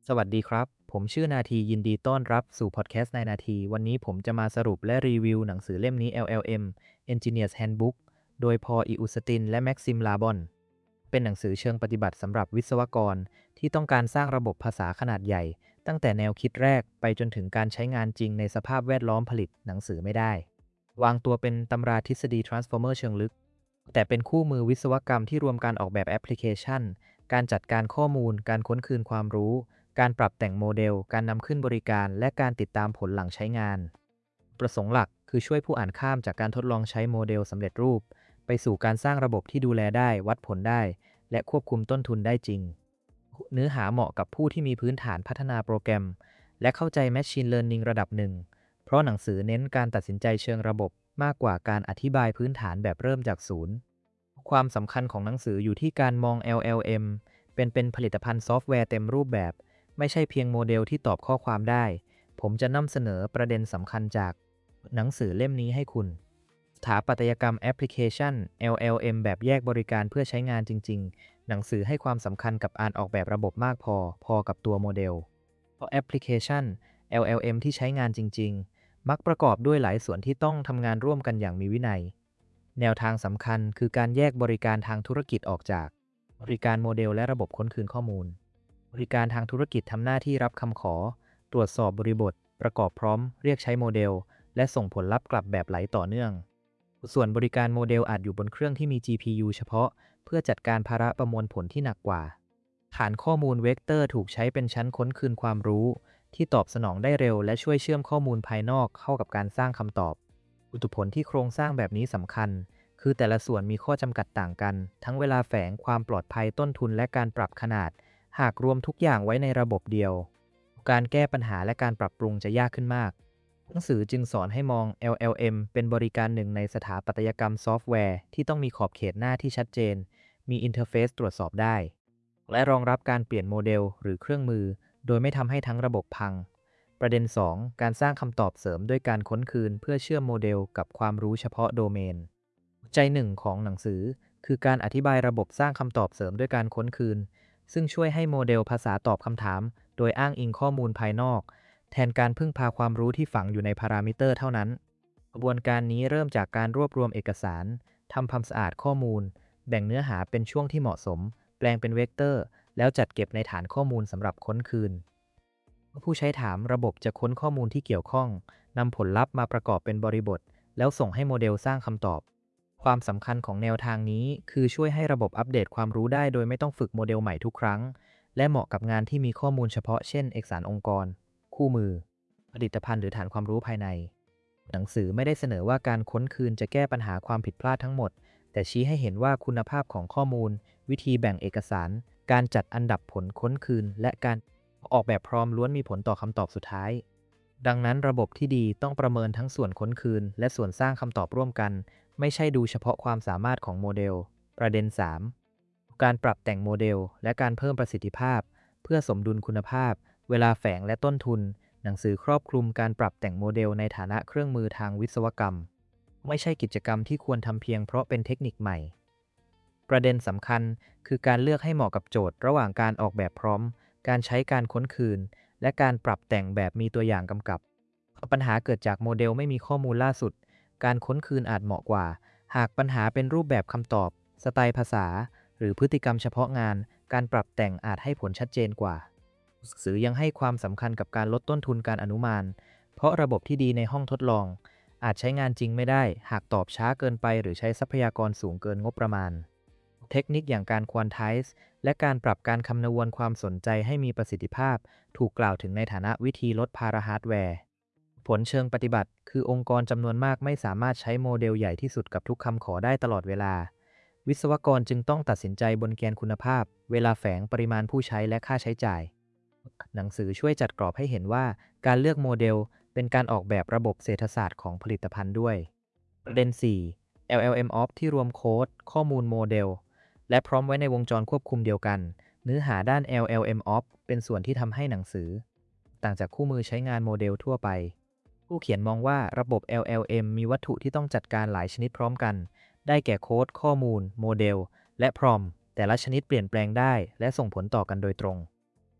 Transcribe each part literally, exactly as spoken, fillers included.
สวัสดีครับ ผมชื่อนาทียินดีต้อนรับสู่พอดแคสต์ในนาที วันนี้ผมจะมาสรุปและรีวิวหนังสือเล่มนี้ แอล แอล เอ็ม Engineer's Handbook โดยพอล อิอุสติน และแม็กซิม ลาบอน เป็นหนังสือเชิงปฏิบัติสำหรับวิศวกรที่ต้องการสร้างระบบภาษาขนาดใหญ่ ตั้งแต่แนวคิดแรกไปจนถึงการใช้งานจริงในสภาพแวดล้อมผลิตหนังสือไม่ได้ วางตัวเป็นตำราทฤษฎี Transformer เชิงลึก แต่เป็นคู่มือวิศวกรรมที่รวมการออกแบบแอปพลิเคชัน การจัดการข้อมูล การค้นคืนความรู้ การปรับแต่งโมเดล การนำขึ้นบริการ และการติดตามผลหลังใช้งาน ประสงค์หลักคือช่วยผู้อ่านข้ามจากการทดลองใช้โมเดลสำเร็จรูปไปสู่การสร้างระบบที่ดูแลได้ วัดผลได้ และควบคุมต้นทุนได้จริง เนื้อหาเหมาะกับผู้ที่มีพื้นฐานพัฒนาโปรแกรม และเข้าใจ Machine Learning ระดับหนึ่ง เพราะหนังสือเน้นการตัดสินใจเชิงระบบมากกว่าการอธิบายพื้นฐานแบบเริ่มจากศูนย์ ความสำคัญของหนังสืออยู่ที่การมอง แอล แอล เอ็ม เป็นเป็นผลิตภัณฑ์ซอฟต์แวร์เต็มรูปแบบ ไม่ใช่เพียงโมเดลที่ตอบข้อความได้ ผมจะนำเสนอประเด็นสำคัญจากหนังสือเล่มนี้ให้คุณ สถาปัตยกรรมแอปพลิเคชัน แอล แอล เอ็ม แบบแยกบริการเพื่อใช้งานจริงๆ หนังสือให้ความสำคัญกับการออกแบบระบบมากพอ พอกับตัวโมเดล เพราะแอปพลิเคชัน แอล แอล เอ็ม ที่ใช้งานจริงๆ มักประกอบด้วยหลายส่วนที่ต้องทำงานร่วมกันอย่างมีวินัย แนวทางสำคัญคือการแยกบริการทางธุรกิจออกจากบริการโมเดลและระบบค้นคืนข้อมูล บริการทางธุรกิจทำหน้าที่รับคำขอ ตรวจสอบบริบท ประกอบพร้อม เรียกใช้โมเดล และส่งผลลัพธ์กลับแบบไหลต่อเนื่อง ส่วนบริการโมเดลอาจอยู่บนเครื่องที่มี จี พี ยู เฉพาะเพื่อจัดการภาระประมวลผลที่หนักกว่า ฐานข้อมูลเวกเตอร์ถูกใช้เป็นชั้นค้นคืนความรู้ที่ตอบสนองได้เร็วและช่วยเชื่อมข้อมูลภายนอกเข้ากับการสร้างคำตอบ อุตุผลที่โครงสร้างแบบนี้สำคัญ คือแต่ละส่วนมีข้อจำกัดต่างกัน ทั้งเวลาแฝง ความปลอดภัย ต้นทุน และการปรับขนาด หากรวมทุกอย่างไว้ในระบบเดียว การแก้ปัญหาและการปรับปรุงจะยากขึ้นมาก หนังสือจึงสอนให้มอง แอล แอล เอ็ม เป็นบริการหนึ่งในสถาปัตยกรรมซอฟต์แวร์ที่ต้องมีขอบเขตหน้าที่ชัดเจน มีอินเทอร์เฟซตรวจสอบได้ และรองรับการเปลี่ยนโมเดลหรือเครื่องมือ โดยไม่ทำให้ทั้งระบบพัง ประเด็น สอง การสร้างคำตอบเสริมด้วยการค้นคืนเพื่อเชื่อมโมเดลกับความรู้เฉพาะโดเมน ใจหนึ่งของหนังสือคือการอธิบายระบบสร้างคำตอบเสริมด้วยการค้นคืน ซึ่งช่วยให้โมเดลภาษาตอบคำถามโดยอ้างอิงข้อมูลภายนอก แทนการพึ่งพาความรู้ที่ฝังอยู่ในพารามิเตอร์เท่านั้น กระบวนการนี้เริ่มจากการรวบรวมเอกสารทำความสะอาดข้อมูล แบ่งเนื้อหาเป็นช่วงที่เหมาะสม แปลงเป็นเวกเตอร์ แล้วจัดเก็บในฐานข้อมูลสำหรับค้นคืน ผู้ใช้ถามระบบจะค้นข้อมูลที่เกี่ยวข้องนำผลลัพธ์มาประกอบเป็นบริบท แล้วส่งให้โมเดลสร้างคำตอบ ความสำคัญของแนวทางนี้คือช่วยให้ระบบอัปเดตความรู้ได้โดยไม่ต้องฝึกโมเดลใหม่ทุกครั้ง และเหมาะกับงานที่มีข้อมูลเฉพาะเช่นเอกสารองค์กร คู่มือ ผลิตภัณฑ์หรือฐานความรู้ภายใน หนังสือไม่ได้เสนอว่าการค้นคืนจะแก้ปัญหาความผิดพลาดทั้งหมด แต่ชี้ให้เห็นว่าคุณภาพของข้อมูล วิธีแบ่งเอกสาร การจัดอันดับผลค้นคืน และการออกแบบพร้อมล้วนมีผลต่อคำตอบสุดท้าย ดังนั้นระบบที่ดีต้องประเมินทั้งส่วนค้นคืนและส่วนสร้างคำตอบร่วมกัน ไม่ใช่ดูเฉพาะความสามารถของโมเดล ประเด็น สาม การปรับแต่งโมเดลและการเพิ่มประสิทธิภาพ เพื่อสมดุลคุณภาพ เวลาแฝงและต้นทุน หนังสือครอบคลุมการปรับแต่งโมเดลในฐานะเครื่องมือทางวิศวกรรม ไม่ใช่กิจกรรมที่ควรทำเพียงเพราะเป็นเทคนิคใหม่ ประเด็นสำคัญคือการเลือกให้เหมาะกับโจทย์ระหว่างการออกแบบพร้อม การใช้การค้นคืน และการปรับแต่งแบบมีตัวอย่างกำกับ ปัญหาเกิดจากโมเดลไม่มีข้อมูลล่าสุด การค้นคืนอาจเหมาะกว่า หากปัญหาเป็นรูปแบบคำตอบ สไตล์ภาษา หรือพฤติกรรมเฉพาะงาน การปรับแต่งอาจให้ผลชัดเจนกว่าหนังสือยังให้ความสำคัญกับการลดต้นทุนการอนุมาน เพราะระบบที่ดีในห้องทดลอง อาจใช้งานจริงไม่ได้หากตอบช้าเกินไปหรือใช้ทรัพยากรสูงเกินงบประมาณ เทคนิคอย่างการควอนไทซ์และการปรับการคำนวณความสนใจให้มีประสิทธิภาพ ถูกกล่าวถึงในฐานะวิธีลดภาระฮาร์ดแวร์ ผลเชิงปฏิบัติคือองค์กรจำนวนมากไม่สามารถใช้โมเดลใหญ่ที่สุดกับทุกคำขอได้ตลอดเวลา วิศวกรจึงต้องตัดสินใจบนแกนคุณภาพ เวลาแฝงปริมาณผู้ใช้และค่าใช้จ่าย หนังสือช่วยจัดกรอบให้เห็นว่าการเลือกโมเดลเป็นการออกแบบระบบเศรษฐศาสตร์ของผลิตภัณฑ์ด้วย ประเด็น สี่ แอล แอล เอ็ม Ops ที่รวมโค้ด ข้อมูลโมเดล และพร้อมไว้ในวงจรควบคุมเดียวกัน เนื้อหาด้าน แอล แอล เอ็ม Ops เป็นส่วนที่ทำให้หนังสือต่างจากคู่มือใช้งานโมเดลทั่วไป ผู้เขียนมองว่าระบบ แอล แอล เอ็ม มีวัตถุที่ต้องจัดการหลายชนิดพร้อมกัน ได้แก่โค้ด ข้อมูล โมเดล และพรอมแต่ละชนิดเปลี่ยนแปลงได้และส่งผลต่อกันโดยตรง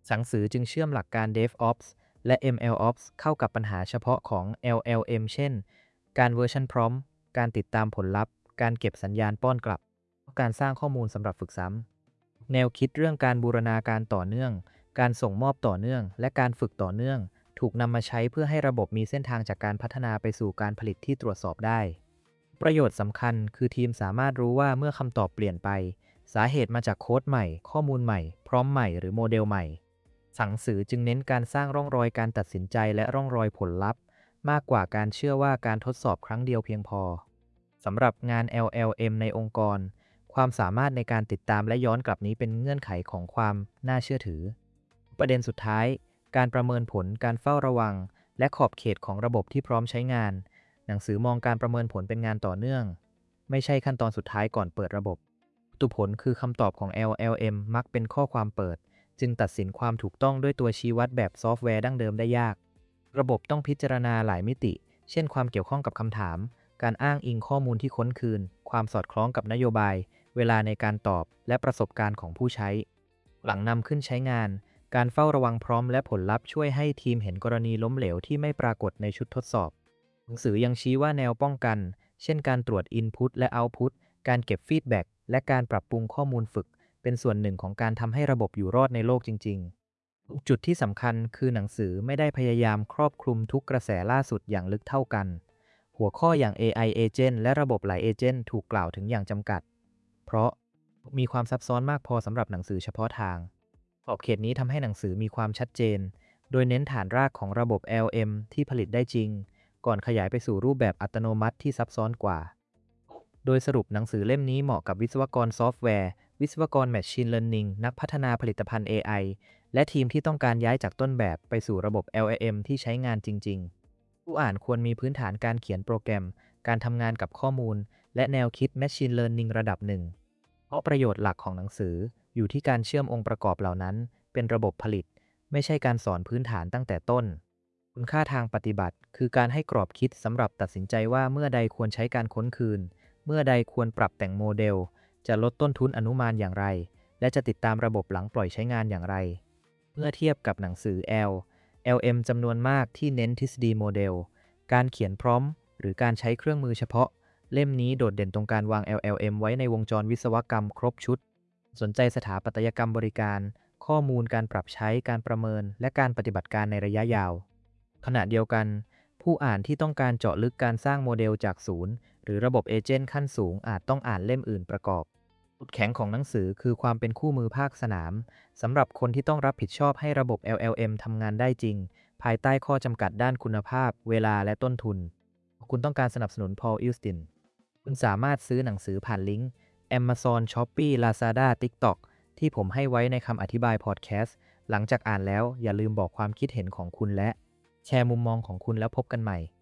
หนังสือจึงเชื่อมหลักการ DevOps และ MLOps เข้ากับปัญหาเฉพาะของ แอล แอล เอ็ม เช่น การ Version Prompt การติดตามผลลัพธ์ การเก็บสัญญาณป้อนกลับ การสร้างข้อมูลสำหรับฝึกซ้ำ แนวคิดเรื่องการบูรณาการต่อเนื่อง การส่งมอบต่อเนื่อง และการฝึกต่อเนื่อง ถูกนำมาใช้เพื่อให้ระบบมีเส้นทางจากการพัฒนาไปสู่การผลิตที่ตรวจสอบได้ ประโยชน์สำคัญคือทีมสามารถรู้ว่าเมื่อคำตอบเปลี่ยนไปสาเหตุมาจากโค้ดใหม่ข้อมูลใหม่พร้อมใหม่หรือโมเดลใหม่หนังสือจึงเน้นการสร้างร่องรอยการตัดสินใจและร่องรอยผลลัพธ์มากกว่าการเชื่อว่าการทดสอบครั้งเดียวเพียงพอสำหรับงาน แอล แอล เอ็ม ในองค์กรความสามารถในการติดตามและย้อนกลับนี้เป็นเงื่อนไขของความน่าเชื่อถือประเด็นสุดท้ายการประเมินผลการเฝ้าระวังและขอบเขตของระบบที่พร้อมใช้งานหนังสือมองการประเมินผลเป็นงานต่อเนื่องไม่ใช่ขั้นตอนสุดท้ายก่อนเปิดระบบตุผลคือคำตอบของ แอล แอล เอ็ม มักเป็นข้อความเปิดจึงตัดสินความถูกต้องด้วยตัวชี้วัดแบบซอฟต์แวร์ดั้งเดิมได้ยากระบบต้องพิจารณาหลายมิติเช่นความเกี่ยวข้องกับคำถามการอ้างอิงข้อมูลที่ค้นคืนความสอดคล้องกับนโยบายเวลาในการตอบและประสบการณ์ของผู้ใช้หลังนำขึ้นใช้งานการเฝ้าระวังพร้อมและผลลัพธ์ช่วยให้ทีมเห็นกรณีล้มเหลวที่ไม่ปรากฏในชุดทดสอบหนังสือยังชี้ว่าแนวป้องกันเช่นการตรวจ Input และ Output การเก็บฟีดแบ็กและการปรับปรุงข้อมูลฝึกเป็นส่วนหนึ่งของการทำให้ระบบอยู่รอดในโลกจริงๆจุดที่สำคัญคือหนังสือไม่ได้พยายามครอบคลุมทุกกระแสล่าสุดอย่างลึกเท่ากันหัวข้ออย่าง เอ ไอ Agent และระบบหลาย Agent ถูกกล่าวถึงอย่างจำกัดเพราะมีความซับซ้อนมากพอสำหรับหนังสือเฉพาะทางขอบเขตนี้ทำให้หนังสือมีความชัดเจนโดยเน้นฐานรากของระบบ แอล เอ็ม ที่ผลิตได้จริงก่อนขยายไปสู่รูปแบบอัตโนมัติที่ซับซ้อนกว่าโดยสรุปหนังสือเล่มนี้เหมาะกับวิศวกรซอฟต์แวร์วิศวกร Machine Learning นักพัฒนาผลิตภัณฑ์ เอ ไอ และทีมที่ต้องการย้ายจากต้นแบบไปสู่ระบบ แอล แอล เอ็ม ที่ใช้งานจริงๆผู้อ่านควรมีพื้นฐานการเขียนโปรแกรมการทำงานกับข้อมูลและแนวคิด Machine Learning ระดับหนึ่งเพราะประโยชน์หลักของหนังสืออยู่ที่การเชื่อมองค์ประกอบเหล่านั้นเป็นระบบผลิตไม่ใช่การสอนพื้นฐานตั้งแต่ต้นคุณค่าทางปฏิบัติคือการให้กรอบคิดสำหรับตัดสินใจว่าเมื่อใดควรใช้การค้นคืนเมื่อใดควรปรับแต่งโมเดลจะลดต้นทุนอนุมานอย่างไรและจะติดตามระบบหลังปล่อยใช้งานอย่างไรเมื่อเทียบกับหนังสือ L แอล เอ็ม จำนวนมากที่เน้นทฤษฎีโมเดลการเขียนพร้อมหรือการใช้เครื่องมือเฉพาะเล่มนี้โดดเด่นตรงการวาง แอล แอล เอ็ม ไว้ในวงจรวิศวกรรมครบชุดสนใจสถาปัตยกรรมบริการข้อมูลการปรับใช้การประเมินและการปฏิบัติการในระยะยาวขณะเดียวกันผู้อ่านที่ต้องการเจาะลึกการสร้างโมเดลจากศูนย์หรือระบบเอเจนต์ขั้นสูงอาจต้องอ่านเล่มอื่นประกอบจุดแข็งของหนังสือคือความเป็นคู่มือภาคสนามสำหรับคนที่ต้องรับผิดชอบให้ระบบ แอล แอล เอ็ม ทำงานได้จริงภายใต้ข้อจำกัดด้านคุณภาพเวลาและต้นทุนคุณต้องการสนับสนุน Paul Eustin คุณสามารถซื้อหนังสือผ่านลิงก์ Amazon Shopee Lazada TikTok ที่ผมให้ไว้ในคำอธิบายพอดแคสต์หลังจากอ่านแล้วอย่าลืมบอกความคิดเห็นของคุณและแชร์มุมมองของคุณแล้วพบกันใหม่